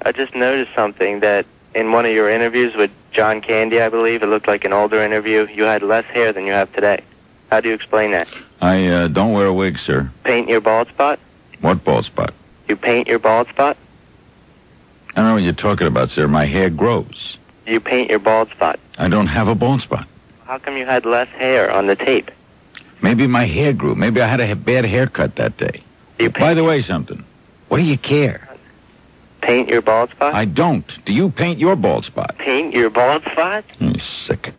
I just noticed something that in one of your interviews with John Candy, I believe, it looked like an older interview, you had less hair than you have today. How do you explain that? I don't wear a wig, sir. Paint your bald spot? What bald spot? You paint your bald spot? I don't know what you're talking about, sir. My hair grows. You paint your bald spot. I don't have a bald spot. How come you had less hair on the tape? Maybe my hair grew. Maybe I had a bad haircut that day. By the way, something. What do you care? Paint your bald spot? I don't. Do you paint your bald spot? Paint your bald spot? You're sick.